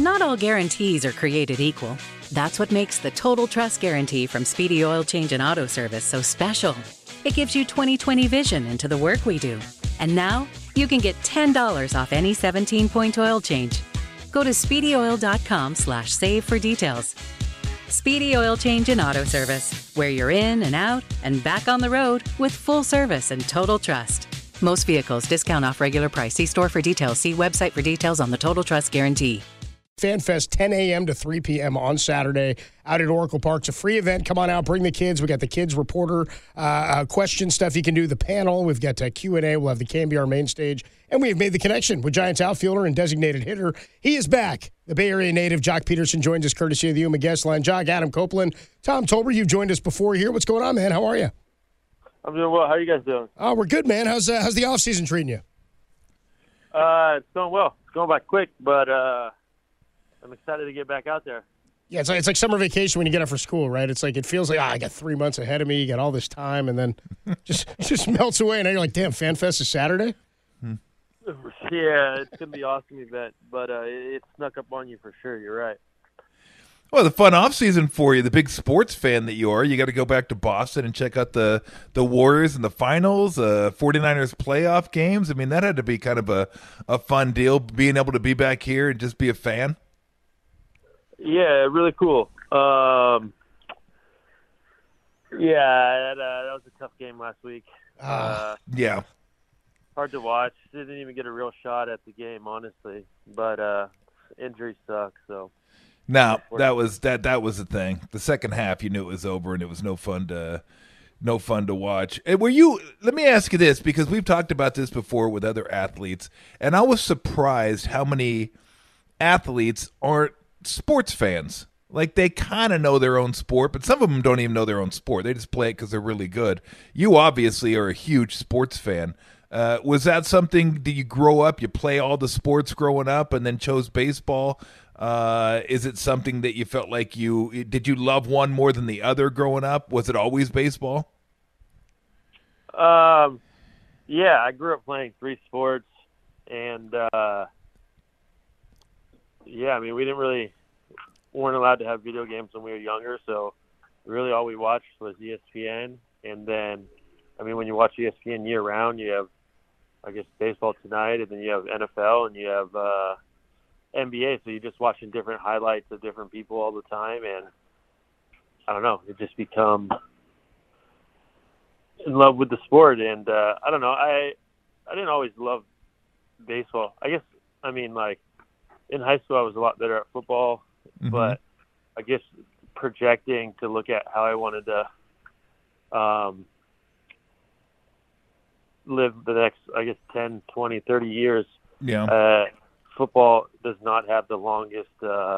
Not all guarantees are created equal. That's what makes the Total Trust Guarantee from Speedy Oil Change and Auto Service so special. It gives you 20/20 vision into the work we do. And now, you can get $10 off any 17-point oil change. Go to SpeedyOil.com/save for details. Speedy Oil Change and Auto Service, where you're in and out and back on the road with full service and total trust. Most vehicles, discount off regular price. See store for details. See website for details on the Total Trust Guarantee. FanFest, 10 a.m. to 3 p.m. on Saturday out at Oracle Park. It's a free event. Come on out. Bring the kids. We got the kids reporter question stuff you can do. The panel. We've got Q&A. We'll have the KNBR main stage. And we have made the connection with Giants outfielder and designated hitter. He is back. The Bay Area native, Jock Peterson, joins us courtesy of the Yuma guest line. Jock, Adam Copeland, Tom Tolbert, you've joined us before here. What's going on, man? How are you? I'm doing well. How are you guys doing? Oh, we're good, man. How's the offseason treating you? It's going well. It's going by quick, but I'm excited to get back out there. Yeah, it's like summer vacation when you get up for school, right? It's like it feels like I got 3 months ahead of me. You got all this time, and then just melts away. And now you're like, damn, FanFest is Saturday. Yeah, it's gonna be an awesome event, but it snuck up on you for sure. You're right. Well, the fun off season for you, the big sports fan that you are, you got to go back to Boston and check out the Warriors in the finals, 49ers playoff games. I mean, that had to be kind of a fun deal, being able to be back here and just be a fan. Yeah, really cool. Yeah, that was a tough game last week. Yeah. Hard to watch. Didn't even get a real shot at the game, honestly. But injuries suck, so. No, that was the thing. The second half, you knew it was over, and it was no fun to watch. And let me ask you this, because we've talked about this before with other athletes, and I was surprised how many athletes aren't sports fans. Like, they kind of know their own sport, but some of them don't even know their own sport. They just play it because they're really good. You obviously are a huge sports fan. Was that something, did you grow up, you play all the sports growing up and then chose baseball? Is it something that you felt like did you love one more than the other growing up? Was it always baseball? Yeah, I grew up playing 3 sports, and yeah, I mean, we weren't allowed to have video games when we were younger, so really all we watched was ESPN. And then, I mean, when you watch ESPN year round, you have, I guess, baseball tonight, and then you have NFL, and you have NBA, so you're just watching different highlights of different people all the time, and I don't know, it just become in love with the sport. And I don't know, I didn't always love baseball. I guess, I mean, like, in high school I was a lot better at football, but I guess projecting to look at how I wanted to live the next, I guess, 10, 20, 30 years, football does not have the longest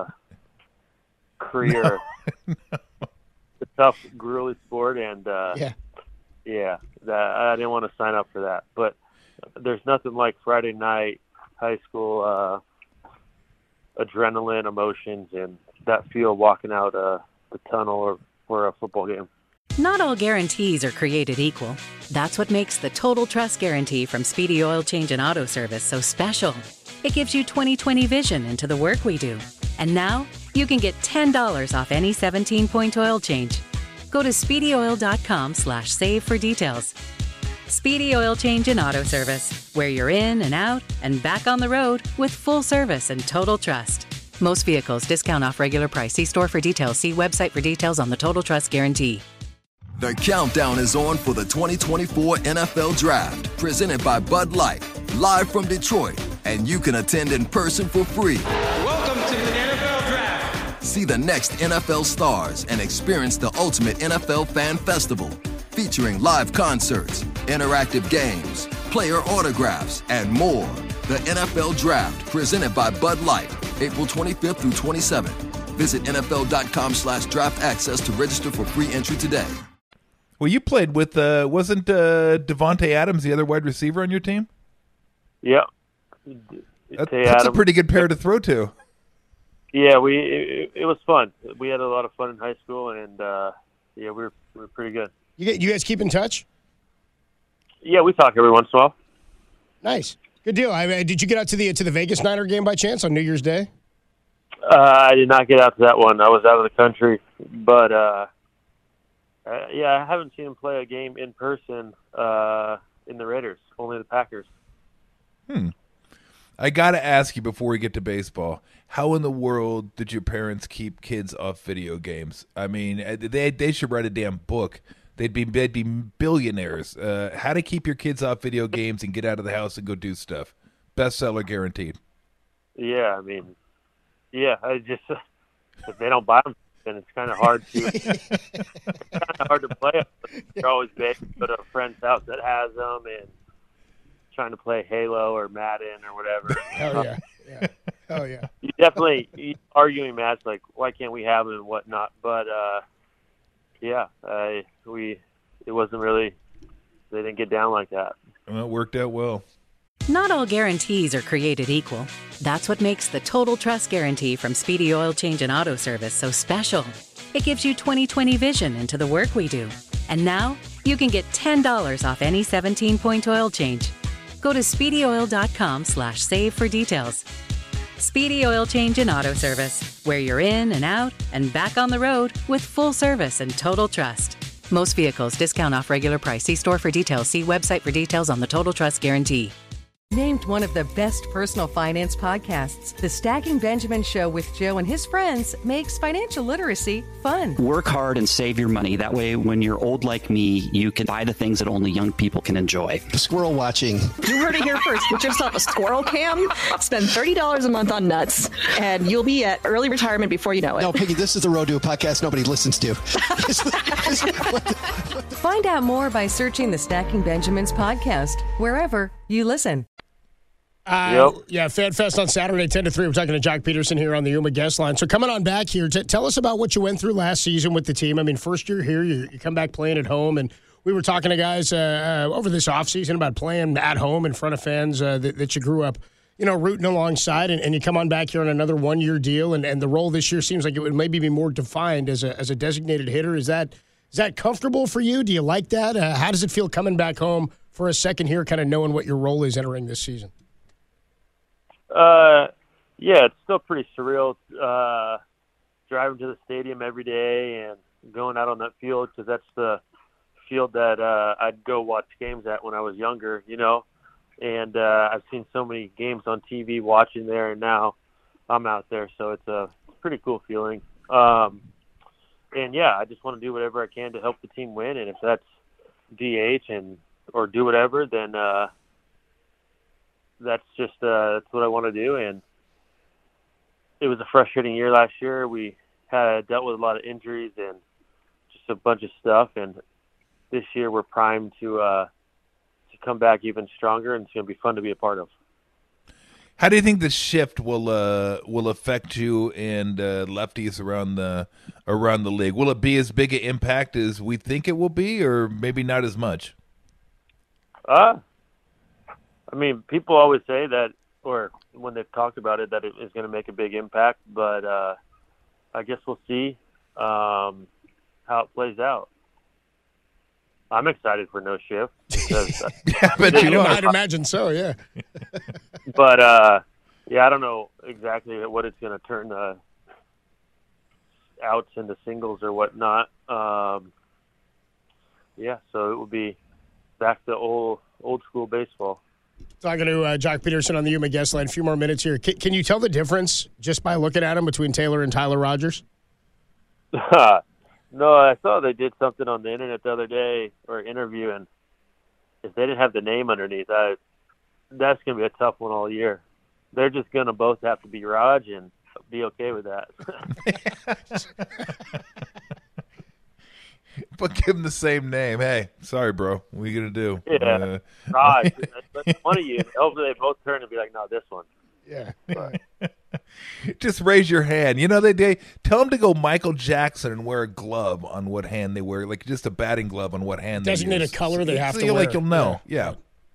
career. No. It's a tough, grueling sport, and I didn't want to sign up for that. But there's nothing like Friday night, high school adrenaline, emotions, and that feel walking out the tunnel or for a football game. Not all guarantees are created equal. That's what makes the Total Trust Guarantee from Speedy Oil Change and Auto Service so special. It gives you 20/20 vision into the work we do. And now, you can get $10 off any 17-point oil change. Go to SpeedyOil.com/save for details. Speedy Oil Change and Auto Service, where you're in and out and back on the road with full service and total trust. Most vehicles, discount off regular price. See store for details. See website for details on the Total Trust Guarantee. The countdown is on for the 2024 NFL Draft, presented by Bud Light, live from Detroit, and you can attend in person for free. Welcome to the NFL Draft. See the next NFL stars and experience the ultimate NFL Fan Festival, featuring live concerts, interactive games, player autographs, and more. The NFL Draft, presented by Bud Light, April 25th through 27th. Visit NFL.com/draft access to register for free entry today. Well, you played with, wasn't Devontae Adams the other wide receiver on your team? Yeah. That's a pretty good pair to throw to. Yeah, it was fun. We had a lot of fun in high school, and we were pretty good. You guys keep in touch? Yeah, we talk every once in a while. Nice. Good deal. Did you get out to the Vegas Niner game by chance on New Year's Day? I did not get out to that one. I was out of the country, but I haven't seen him play a game in person in the Raiders. Only the Packers. I got to ask you before we get to baseball, how in the world did your parents keep kids off video games? I mean, they should write a damn book. They'd be billionaires. How to keep your kids off video games and get out of the house and go do stuff. Bestseller guaranteed. Yeah, I mean, I just if they don't buy them, then it's kind of hard to play. You're always go to a friend's house that has them and trying to play Halo or Madden or whatever. Hell yeah. Hell yeah. You definitely arguing match like why can't we have them and whatnot, but it wasn't really, they didn't get down like that. Well, it worked out well. Not all guarantees are created equal. That's what makes the Total Trust Guarantee from Speedy Oil Change and Auto Service so special. It gives you 20/20 vision into the work we do. And now you can get $10 off any 17-point oil change. Go to speedyoil.com/save for details. Speedy Oil Change and Auto Service, where you're in and out and back on the road with full service and total trust. Most vehicles, discount off regular price. See store for details. See website for details on the Total Trust Guarantee. Named one of the best personal finance podcasts, The Stacking Benjamin Show with Joe and his friends makes financial literacy fun. Work hard and save your money. That way, when you're old like me, you can buy the things that only young people can enjoy. Squirrel watching. You heard it here first. Get yourself a squirrel cam, spend $30 a month on nuts, and you'll be at early retirement before you know it. No, Piggy, this is the road to a podcast nobody listens to. Find out more by searching the Stacking Benjamins podcast, wherever you listen. Yeah, Fan Fest on Saturday, 10 to 3. We're talking to Jock Peterson here on the Yuma guest line. So coming on back here, tell us about what you went through last season with the team. I mean, first year here, you come back playing at home, and we were talking to guys over this offseason about playing at home in front of fans that you grew up, rooting alongside, and you come on back here on another one-year deal, and the role this year seems like it would maybe be more defined as a designated hitter. Is that comfortable for you? Do you like that? How does it feel coming back home for a second here, kind of knowing what your role is entering this season? It's still pretty surreal driving to the stadium every day and going out on that field, because that's the field that I'd go watch games at when I was younger, and I've seen so many games on TV watching there, and now I'm out there, so it's a pretty cool feeling. I just want to do whatever I can to help the team win, and if that's DH or do whatever, then that's what I want to do. And it was a frustrating year last year. We had dealt with a lot of injuries and just a bunch of stuff. And this year we're primed to come back even stronger, and it's going to be fun to be a part of. How do you think the shift will affect you and lefties around the league? Will it be as big an impact as we think it will be, or maybe not as much? I mean, people always say that, or when they've talked about it, that it is going to make a big impact, but I guess we'll see how it plays out. I'm excited for no shift. Because, I'd imagine so, yeah. But, I don't know exactly what it's going to turn outs into singles or whatnot. So it will be back to old school baseball. Talking to Jock Peterson on the Yuma guest line. A few more minutes here. Can you tell the difference just by looking at him between Taylor and Tyler Rogers? No, I saw they did something on the internet the other day, or interview, and if they didn't have the name underneath, that's going to be a tough one all year. They're just going to both have to be Raj and be okay with that. But give him the same name. Hey, sorry, bro. What are you going to do? Yeah, Raj. That's one of you. Hopefully they both turn and be like, no, this one. Yeah. Just raise your hand. They tell them to go Michael Jackson and wear a glove on what hand they wear, like just a batting glove on what hand they use. Designate a color they have to wear. Like you'll know. Yeah.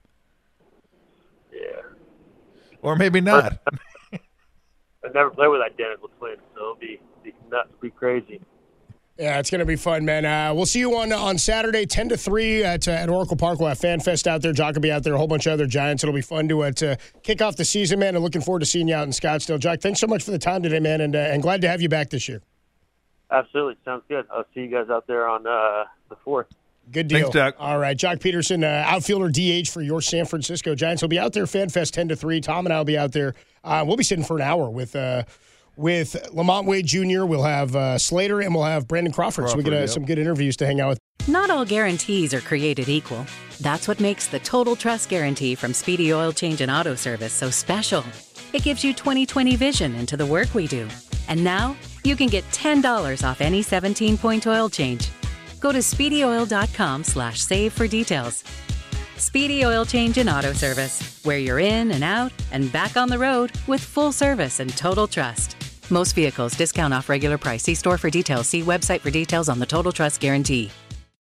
Or maybe not. I've never played with identical twins, so it'll be nuts, be crazy. Yeah, it's going to be fun, man. We'll see you on Saturday, 10 to 3 at Oracle Park. We'll have Fan Fest out there. Jock will be out there, a whole bunch of other Giants. It'll be fun to kick off the season, man, and looking forward to seeing you out in Scottsdale. Jock, thanks so much for the time today, man, and glad to have you back this year. Absolutely. Sounds good. I'll see you guys out there on the 4th. Good deal. Thanks, Jock. All right, Jock Peterson, outfielder DH for your San Francisco Giants. He'll be out there, Fan Fest 10 to 3. Tom and I will be out there. We'll be sitting for an hour with Lamont Wade Jr. We'll have Slater, and we'll have Brandon Crawford. So we get some good interviews to hang out with. Not all guarantees are created equal. That's what makes the Total Trust Guarantee from Speedy Oil Change and Auto Service so special. It gives you 20/20 vision into the work we do. And now, you can get $10 off any 17-point oil change. Go to SpeedyOil.com/save for details. Speedy Oil Change and Auto Service, where you're in and out and back on the road with full service and total trust. Most vehicles discount off regular price. See store for details. See website for details on the Total Trust Guarantee.